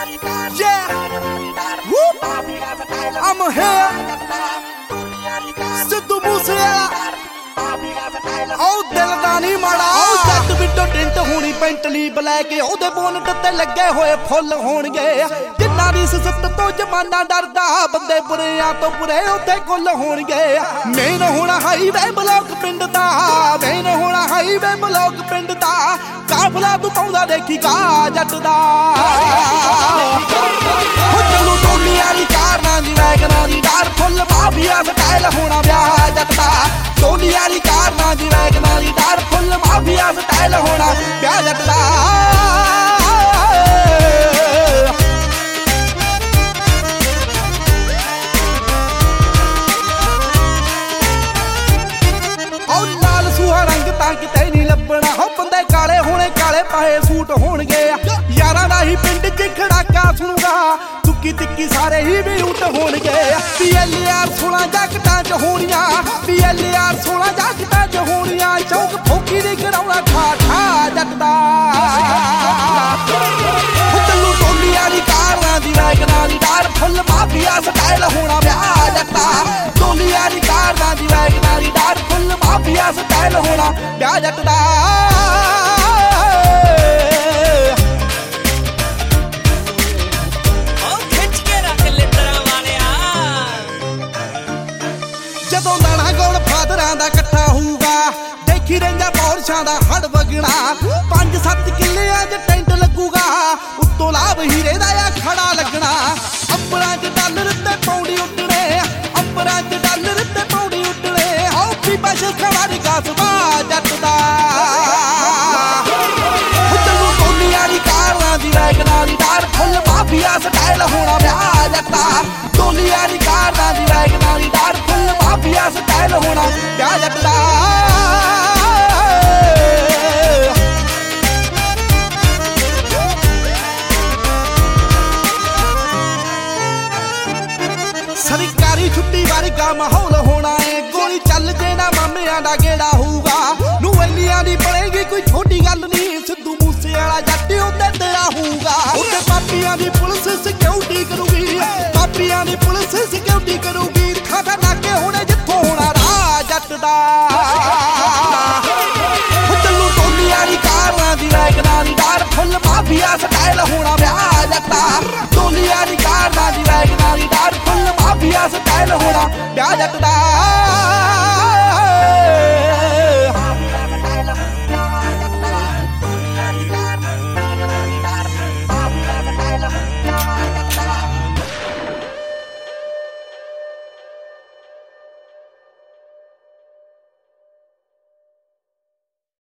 Yeah, whoop. I'm here. Sidhu Moosewala ਉਹ ਦਿਲ ਦਾ ਨਹੀਂ ਮਾੜਾ ਉਹ ਜੱਟ ਵਿੱਚੋਂ ਟਿੰਟ ਹੋਣੀ ਪੈਂਟਲੀ ਬਲੈਕ ਉਹਦੇ ਬੋਨਟ ਤੇ ਲੱਗੇ ਹੋਏ ਫੁੱਲ ਹੋਣਗੇ ਜਿੰਨਾਂ ਦੀ ਸਿਫਤ ਤੋਂ ਜ਼ਮਾਨਾ ਡਰਦਾ ਬੰਦੇ ਬੁਰਿਆਂ ਤੋਂ ਬੁਰੇ ਉੱਥੇ ਕੁੱਲ ਹੋਣਗੇ ਮੇਨ ਹੋਣਾ ਹਾਈਵੇ ਬਲੌਕ ਪਿੰਡ ਦਾ ਮੇਨ ਹੋਣਾ ਹਾਈਵੇ ਬਲੌਕ ਪਿੰਡ ਦਾ ਕਾਫਲਾ ਤੂੰ ਪਾਉਂਦਾ ਦੇਖੀਗਾ ਜੱਟ ਦਾ ਚਲੋ ਟੋਲੀਆਂ ਦੀ ਕਾਰਾਂ ਦੀ ਵੈਗਨਾਂ ਦੀ ਡਾਰ ਫੁੱਲ ਮਾਫੀਆ ਸਟਾਈਲ ਹੋਣਾ ਵਿਆਹ ਜੱਟ ਦਾ ਟੋਲੀਆਂ ਦੀ ਕਾਰਾਂ ਦੀ ਵੈਗਨਾਂ ਦੀ ਡਾਰ ਫੁੱਲ ਮਾਫੀਆ ਸਟਾਈਲ ਹੋਣਾ ਵਿਆਹ ਜੱਟ ਦਾ ਕਿਤੇ ਨਹੀਂ ਲੱਭਣਾ ਹੋ ਬੰਦੇ ਕਾਲੇ ਹੋਣੇ ਕਾਲੇ ਪਾਏ ਸੂਟ ਹੋਣਗੇ ਯਾਰਾਂ ਦਾ ਹੀ ਪਿੰਡ 'ਚ ਖੜਾਕਾ ਸੁਣੂਗਾ ਤੁੱਕੀ ਤਿੱਕੀ ਸਾਰੇ ਹੀ ਵੀ ਉੱਟ ਹੋਣਗੇ PLR 16 ਜੱਟਾਂ 'ਚ ਹੋਣੀਆਂ PLR 16 ਜੱਟਾਂ 'ਚ ਹੋਣੀਆਂ ਚੌਕ ਫੋਕੀ ਦੀ ਕਰਾਉਣਾ ਠਾ ਠਾ ਜੱਟ ਦਾ ਚੱਲੂ ਟੋਲੀਆਂ ਦੀ ਕਾਰਾਂ ਦੀ ਵੈਗਨਾਂ ਦੀ ਡਾਰ ਫੁੱਲ ਮਾਫੀਆ ਸਟਾਈਲ ਹੋਣਾ ਵਿਆਹ ਜੱਟਾ ਟੋਲੀਆਂ ਦੀ ਕਾਰਾਂ ਦੀ ਵੈਗਨਾਂ ਦੀ ਡਾਰ ਫੁੱਲ ਮਾਫੀਆ ਸਟਾਈਲ ਹੋਣਾ ਵਿਆਹ ਜੱਟ ਦਾ ਜਦੋਂ ਦਾਣਾ ਗੋਲ ਫਾਦਰਾਂ ਦਾ ਇਕੱਠਾ ਹੋਊਗਾ ਦੇਖੀ ਰਹਿੰਦਾ ਪੌਰਸ਼ਾਂ ਦਾ ਹੜ ਵਗਣਾ 5-7 ਕਿੱਲਿਆਂ 'ਚ ਟੈਂਟ ਲੱਗੂਗਾ ਉੱਤੋਂ ਲਾਭ ਹੀਰੇ ਦਾ ਆ ਖੜਾ ਲੱਗਣਾ ਅੰਬਰਾਂ 'ਚ ਡਾਲਰ ਤੇ ਪੌਂਡੀ ਉੱਡਣੇ ਅੰਬਰਾਂ 'ਚ ਡਾਲਰ ਤੇ ਪੌਂਡੀ ਉੱਡਣੇ ਆਓ ਵੀ ਬਸ ਖੜਾ ਨਹੀਂ ਗਾਸਵਾ ਜੱਟ ਦਾ ਚੱਲੂ ਟੋਲੀਆਂ ਦੀ ਕਾਰਾਂ ਦੀ ਵੈਗਨਾਂ ਦੀ ਡਾਰ ਫੁੱਲ ਮਾਫੀਆ ਸਟਾਈਲ ਹੋਣਾ ਵਿਆਹ ਜੱਟਾ ਟੋਲੀਆਂ ਦੀ ਕਾਰਾਂ ਦੀ ਵੈਗਨਾਂ ਦੀ ਡਾਰ ਫੁੱਲ ਮਾਫੀਆ ਸਟਾਈਲ ਹੋਣਾ ਵਿਆਹ ਜੱਟ ਦਾ ਸਰਕਾਰੀ ਛੁੱਟੀ ਵਰਗਾ ਮਾਹੌਲ ਹੋਣਾ ਏ ਗੋਲੀ ਚੱਲ ਜੇ ਨਾ ਮਾਮਿਆਂ ਦਾ ਗੇੜਾ ਹੋਊਗਾ ਨੂੰਵੈਲੀਆਂ ਦੀ ਪੜੇਗੀ ਕੋਈ ਛੋਟੀ ਗੱਲ ਨਹੀਂ ਸਿੱਧੂ ਮੂਸੇਵਾਲਾ ਜੱਟ ਉੱਤੇ ਤੇਰਾ ਹੋਊਗਾ ਉੱਤੇ ਪਾਪੀਆਂ ਦੀ ਪੁਲਿਸ ਸਿਕਿਉਰਿਟੀ ਕਰੂਗੀ ਪਾਪੀਆਂ ਦੀ ਪੁਲਿਸ ਸਿਕਿਉਰਿਟੀ ਕਰੂਗੀ ਖਾਦਾ ਨਾਕੇ ਹੋਣੇ ਜਿੱਥੋਂ ਹੋਣਾ ਰਾਹ ਜੱਟ ਦਾ ਚੱਲੂ ਟੋਲੀਆਂ ਦੀ ਕਾਰਾਂ ਦੀ ਵੈਗਨਾਂ ਦੀ ਡਾਰ ਫੁੱਲ ਮਾਫੀਆ ਸਟਾਈਲ ਹੋਣਾ ਵਿਆਹ ਜੱਟਾ ਟੋਲੀਆਂ ਦੀ ਕਾਰਾਂ ਦੀ ਵੈਗਨਾਂ ਦੀ ਡਾਰ ਫੁੱਲ ਮਾਫੀਆ ਸਟਾਈਲ ਹੋਣਾ ਵਿਆਹ ਜੱਟ ਦਾ